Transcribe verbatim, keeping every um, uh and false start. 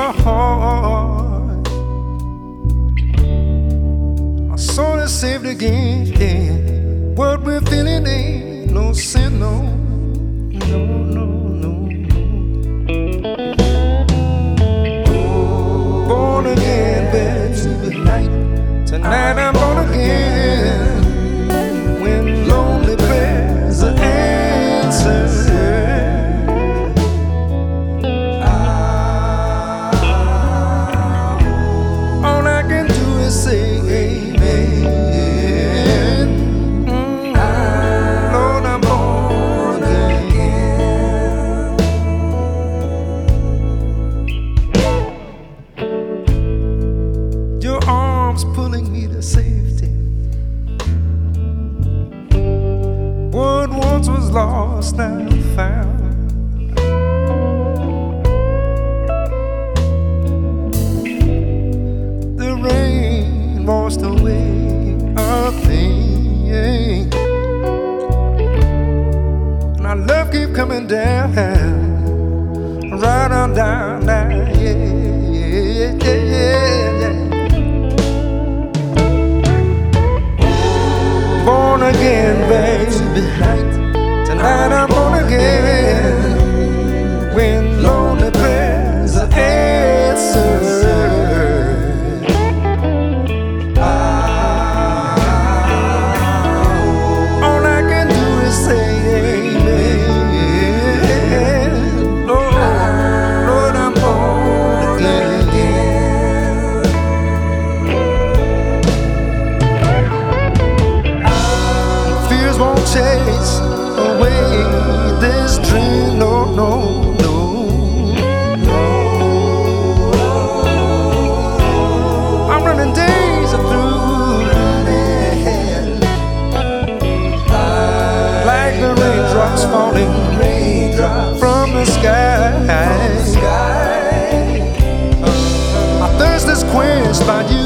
my heart. My soul is saved again. What we're feeling ain't no sin, no, no, no, no. Born again, baby. Tonight I'm born again. When lonely prayers are answered, say amen. Mm, Lord, I'm born again. Your arms pulling me to safety. What once was lost, now found. Washed away a thing, and our love keep coming down, right on down, down, yeah, yeah, yeah, yeah. Born again, baby. Tonight I'm born again. When lonely prayers are answered. Chase away this dream, no, no, no, no. I'm running days through, like the raindrops falling from the sky. My thirst is quenched by you.